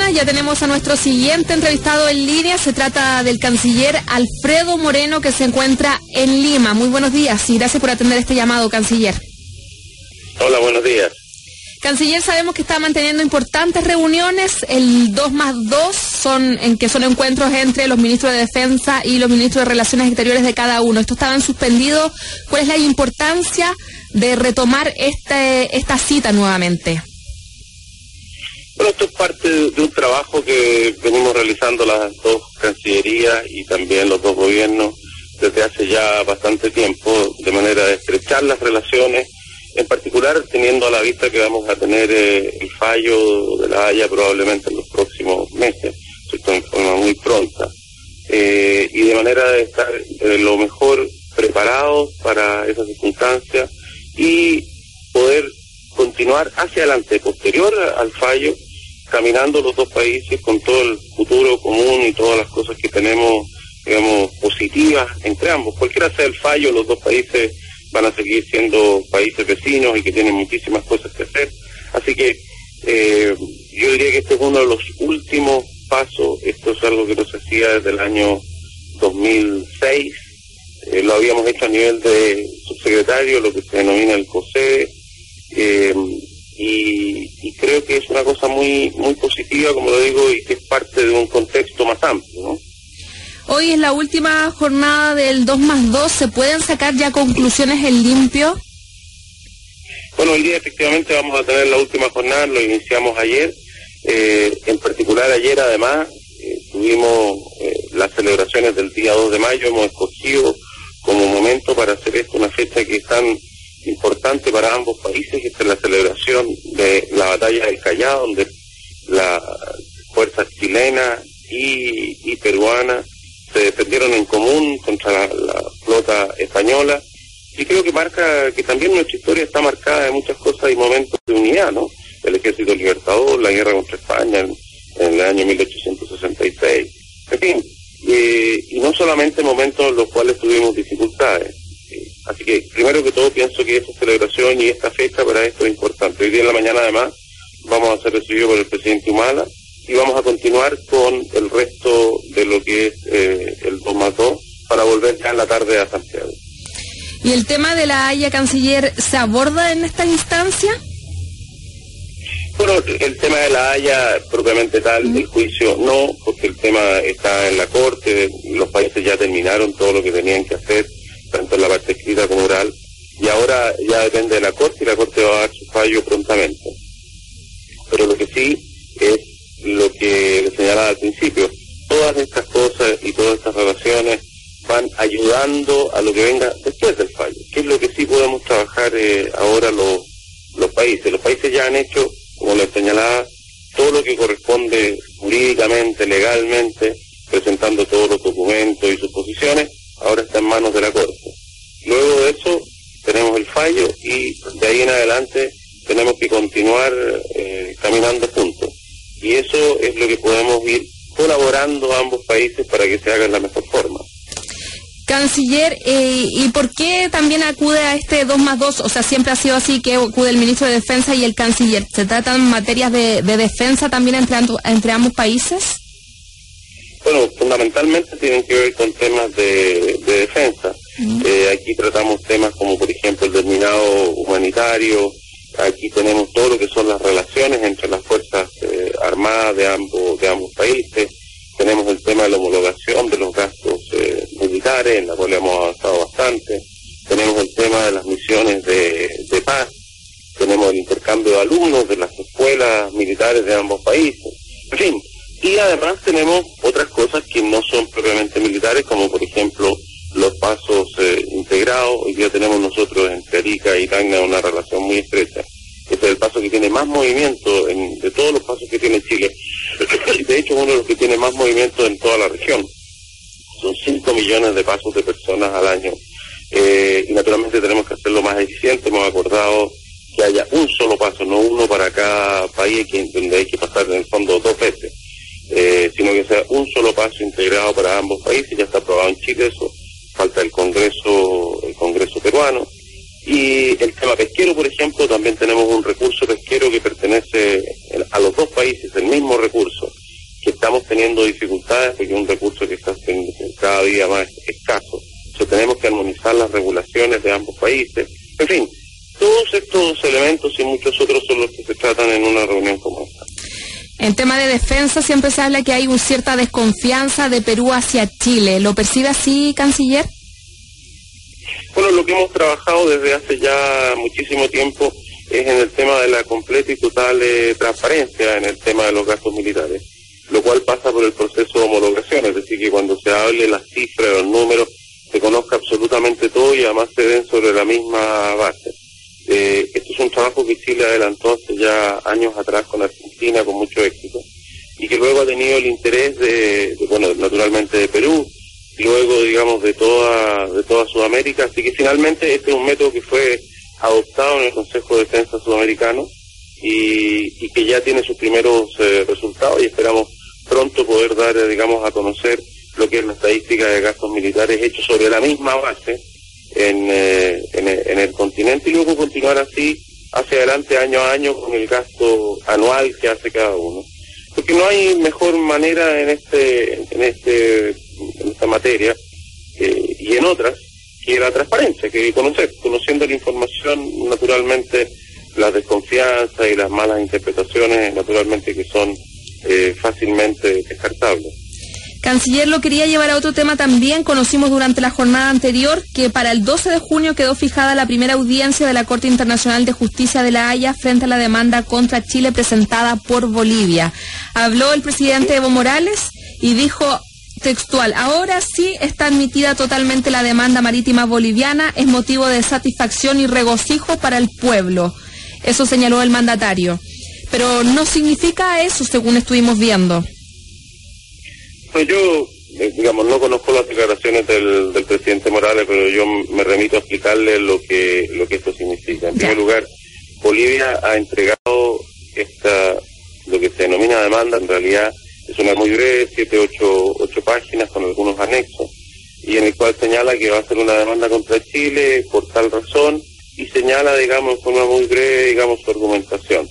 buenas. Ya tenemos a nuestro siguiente entrevistado en línea. Se trata del canciller Alfredo Moreno, que se encuentra en Lima. Muy buenos días y gracias por atender este llamado, canciller. Hola, buenos días. Canciller, sabemos que está manteniendo importantes reuniones. El 2+2 son encuentros entre los ministros de Defensa y los ministros de Relaciones Exteriores de cada uno. Estos estaban suspendidos. ¿Cuál es la importancia de retomar esta cita nuevamente? Bueno, esto es parte de un trabajo que venimos realizando las dos cancillerías y también los dos gobiernos desde hace ya bastante tiempo, de manera de estrechar las relaciones, en particular teniendo a la vista que vamos a tener el fallo de La Haya probablemente en los próximos meses, ¿cierto? En forma muy pronta, y de manera de estar lo mejor preparados para esa circunstancia y poder continuar hacia adelante, posterior al fallo, caminando los dos países con todo el futuro común y todas las cosas que tenemos, digamos, positivas entre ambos. Cualquiera sea el fallo, los dos países van a seguir siendo países vecinos y que tienen muchísimas cosas que hacer. Así que yo diría que este es uno de los últimos pasos. Esto es algo que no se hacía desde el año 2006. Lo habíamos hecho a nivel de subsecretario, lo que se denomina el COSE, y creo que es una cosa muy muy positiva, como lo digo, y que es parte de un contexto más amplio, ¿no? Hoy es la última jornada del 2+2. ¿Se pueden sacar ya conclusiones en limpio? Bueno, hoy día efectivamente vamos a tener la última jornada, lo iniciamos ayer. En particular ayer, además, tuvimos las celebraciones del día 2 de mayo. Hemos escogido como momento para hacer esto una fecha que es tan importante para ambos países, que es la celebración de la batalla del Callao, donde las fuerzas chilenas y peruanas se defendieron en común contra la flota española, y creo que marca que también nuestra historia está marcada de muchas cosas y momentos de unidad, ¿no? El Ejército Libertador, la guerra contra España en el año 1866, en fin, y no solamente momentos en los cuales tuvimos dificultades. Así que, primero que todo, pienso que esta celebración y esta fecha para esto es importante. Hoy día en la mañana, además, vamos a ser recibidos por el presidente Humala y vamos a continuar con el resto de lo que es el 2+2 para volver ya en la tarde a Santiago. ¿Y el tema de La Haya, canciller, se aborda en esta instancia? Bueno, el tema de La Haya, propiamente tal, el juicio no, porque el tema está en la Corte, los países ya terminaron todo lo que tenían que hacer, tanto en la parte escrita como oral, y ahora ya depende de la Corte, y la Corte va a dar su fallo prontamente. Pero lo que sí es lo que le señalaba al principio, todas estas cosas y todas estas relaciones van ayudando a lo que venga después del fallo, que es lo que sí podemos trabajar ahora los países. Los países ya han hecho, como les señalaba, todo lo que corresponde jurídicamente, legalmente, presentando todos los documentos y sus posiciones. Ahora está en manos de la Corte. Luego de eso tenemos el fallo y de ahí en adelante tenemos que continuar caminando juntos. Y eso es lo que podemos ir colaborando a ambos países para que se haga de la mejor forma. Canciller, ¿y por qué también acude a este 2+2? O sea, siempre ha sido así que acude el ministro de Defensa y el canciller. ¿Se tratan materias de defensa también entre ambos países? Bueno, fundamentalmente tienen que ver con temas de defensa. Aquí tratamos temas como, por ejemplo, el desminado humanitario. Aquí tenemos todo lo que son las relaciones entre las fuerzas armadas de ambos países. Tenemos el tema de la homologación de los gastos militares, en la cual hemos avanzado bastante. Tenemos el tema de las misiones de paz. Tenemos el intercambio de alumnos de las escuelas militares de ambos países. En fin. Y además tenemos otras cosas que no son propiamente militares, como por ejemplo los pasos integrados. Hoy día tenemos nosotros entre Arica y Tacna una relación muy estrecha. Este es el paso que tiene más movimiento de todos los pasos que tiene Chile. De hecho, es uno de los que tiene más movimiento en toda la región. Son 5 millones de pasos de personas al año. Y naturalmente tenemos que hacerlo más eficiente. Hemos acordado que haya un solo paso, no uno para cada país, donde hay que pasar en el fondo 2 veces. Sino que sea un solo paso integrado para ambos países. Ya está aprobado en Chile eso, falta el Congreso peruano. Y el tema pesquero, por ejemplo, también tenemos un recurso pesquero que pertenece a los dos países, el mismo recurso, oportunidades, porque es un recurso que está cada día más escaso. Entonces tenemos que armonizar las regulaciones de ambos países. En fin, todos estos elementos y muchos otros son los que se tratan en una reunión como esta. En tema de defensa siempre se habla que hay una cierta desconfianza de Perú hacia Chile. ¿Lo percibe así, canciller? Bueno, lo que hemos trabajado desde hace ya muchísimo tiempo es en el tema de la completa y total transparencia en el tema de los gastos militares, lo cual pasa por el proceso de homologación, es decir, que cuando se hable las cifras, los números, se conozca absolutamente todo y además se den sobre la misma base. Esto es un trabajo que Chile adelantó hace ya años atrás con Argentina con mucho éxito y que luego ha tenido el interés bueno, naturalmente de Perú, luego digamos de toda Sudamérica, así que finalmente este es un método que fue adoptado en el Consejo de Defensa Sudamericano y que ya tiene sus primeros resultados y esperamos pronto poder dar, digamos, a conocer lo que es la estadística de gastos militares hechos sobre la misma base en el continente y luego continuar así hacia adelante año a año con el gasto anual que hace cada uno. Porque no hay mejor manera en esta materia y en otras que la transparencia, que conociendo la información, naturalmente las desconfianzas y las malas interpretaciones, naturalmente que son fácilmente descartables. Canciller, lo quería llevar a otro tema también. Conocimos durante la jornada anterior que para el 12 de junio quedó fijada la primera audiencia de la Corte Internacional de Justicia de La Haya frente a la demanda contra Chile presentada por Bolivia. Habló el presidente Evo Morales y dijo textual: ahora sí está admitida totalmente la demanda marítima boliviana, es motivo de satisfacción y regocijo para el pueblo. Eso señaló el mandatario. Pero no significa eso, según estuvimos viendo. Pues yo, digamos, no conozco las declaraciones del presidente Morales, pero yo me remito a explicarle lo que esto significa. En primer lugar, Bolivia ha entregado lo que se denomina demanda, en realidad es una muy breve, 8 páginas con algunos anexos, y en el cual señala que va a hacer una demanda contra Chile por tal razón, y señala, digamos, en forma muy breve, digamos, su argumentación.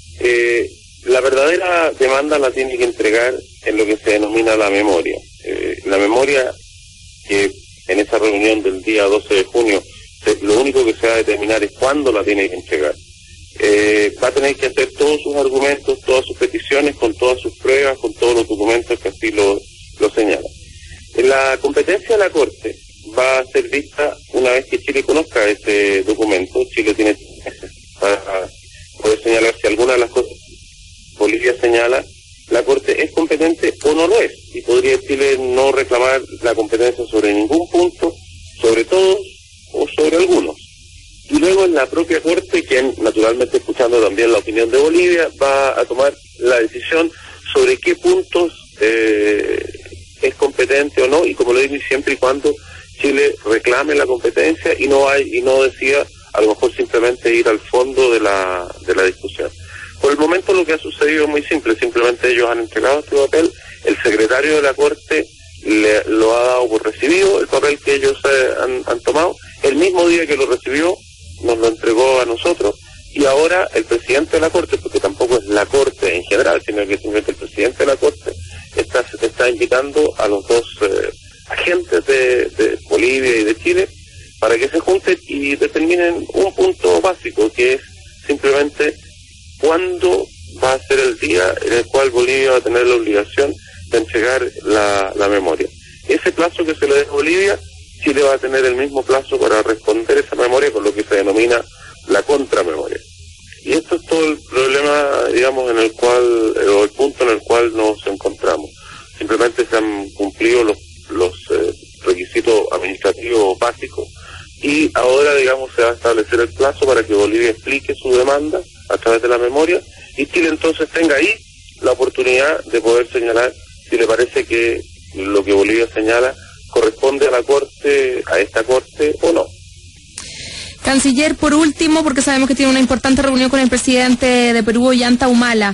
La verdadera demanda la tiene que entregar en lo que se denomina la memoria. La memoria que en esa reunión del día 12 de junio, lo único que se va a determinar es cuándo la tiene que entregar. Va a tener que hacer todos sus argumentos, todas sus peticiones, con todas sus pruebas, con todos los documentos que así lo señalan. La competencia de la Corte va a ser vista una vez que Chile conozca ese documento. Chile tiene meses para poder señalar si alguna de las cosas Bolivia señala, la Corte es competente o no lo es, y podría Chile no reclamar la competencia sobre ningún punto, sobre todos o sobre algunos. Y luego en la propia Corte, quien naturalmente escuchando también la opinión de Bolivia, va a tomar la decisión sobre qué puntos es competente o no, y como lo digo, siempre y cuando Chile reclame la competencia y no decida a lo mejor simplemente ir al fondo de la discusión. Por el momento lo que ha sucedido es muy simple, simplemente ellos han entregado este papel, el secretario de la Corte lo ha dado por recibido, el papel que ellos han tomado, el mismo día que lo recibió nos lo entregó a nosotros, y ahora el presidente de la Corte, porque tampoco es la Corte en general, sino que simplemente el presidente de la Corte está invitando a los dos agentes de Bolivia y de Chile para que se junten y determinen un punto básico, que es simplemente cuándo va a ser el día en el cual Bolivia va a tener la obligación de entregar la memoria. Ese plazo que se le dé a Bolivia, Chile va a tener el mismo plazo para responder esa memoria con lo que se denomina la contramemoria. Y esto es todo el problema, digamos, en el cual, o el punto en el cual nos encontramos. Simplemente se han cumplido los requisitos administrativos básicos y ahora, digamos, se va a establecer el plazo para que Bolivia explique su demanda a través de la memoria y Chile entonces tenga ahí la oportunidad de poder señalar si le parece que lo que Bolivia señala corresponde a la Corte, a esta Corte o no. Canciller, por último, porque sabemos que tiene una importante reunión con el presidente de Perú, Ollanta Humala.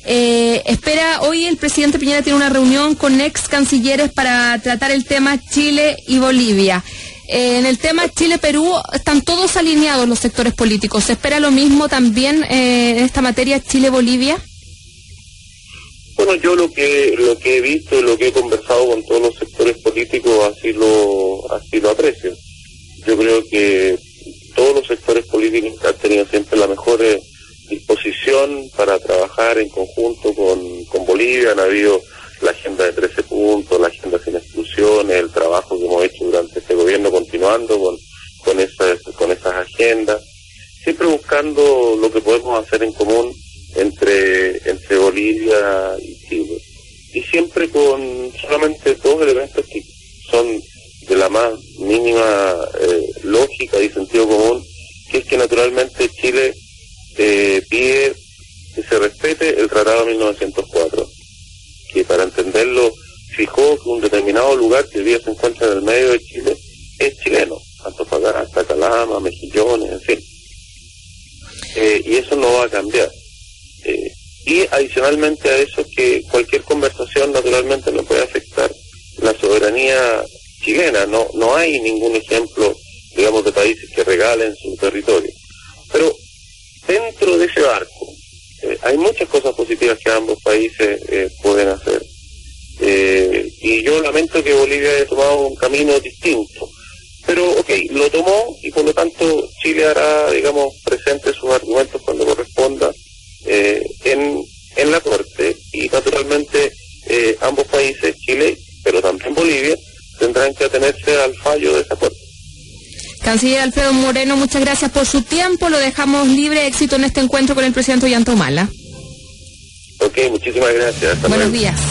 Hoy el presidente Piñera tiene una reunión con ex cancilleres para tratar el tema Chile y Bolivia. En el tema Chile-Perú están todos alineados los sectores políticos. ¿Se espera lo mismo también en esta materia Chile-Bolivia? Bueno, yo lo que he visto y lo que he conversado con todos los sectores políticos así lo aprecio. Yo creo que todos los sectores políticos han tenido siempre la mejor disposición para trabajar en conjunto con Bolivia. Han habido la agenda de 13 puntos, la agenda sin exclusiones, el trabajo que hemos hecho durante este gobierno continuando con esas agendas, siempre buscando lo que podemos hacer en común entre Bolivia y Chile, y siempre con solamente dos elementos que son de la más mínima lógica y sentido común, que es que naturalmente Chile pide que se respete el Tratado de 1904, que para entenderlo fijó que un determinado lugar que hoy día se encuentra en el medio de Chile es chileno, Antofagasta, Calama, Mejillones, en fin. Y eso no va a cambiar. Y adicionalmente a eso, que cualquier conversación naturalmente no puede afectar la soberanía chilena. No hay ningún ejemplo, digamos, de países que regalen su territorio. Pero dentro de ese barco hay muchas cosas positivas que ambos países pueden hacer. Y yo lamento que Bolivia haya tomado un camino distinto. Pero, lo tomó, y por lo tanto Chile hará, digamos, presente sus argumentos cuando corresponda en la Corte, y naturalmente ambos países, Chile, pero también Bolivia, tendrán que atenerse al fallo de esa Corte. Canciller Alfredo Moreno, muchas gracias por su tiempo. Lo dejamos libre. Éxito en este encuentro con el presidente Ollanta Humala. Muchísimas gracias. Hasta Buenos luego. días.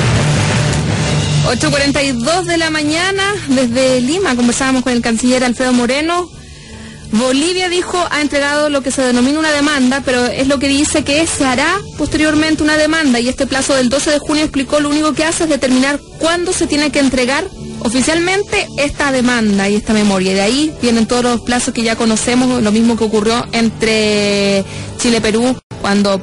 8:42 de la mañana, desde Lima conversábamos con el canciller Alfredo Moreno. Bolivia, dijo, ha entregado lo que se denomina una demanda, pero es lo que dice que se hará posteriormente una demanda, y este plazo del 12 de junio, explicó, lo único que hace es determinar cuándo se tiene que entregar oficialmente esta demanda y esta memoria. Y de ahí vienen todos los plazos que ya conocemos, lo mismo que ocurrió entre Chile y Perú cuando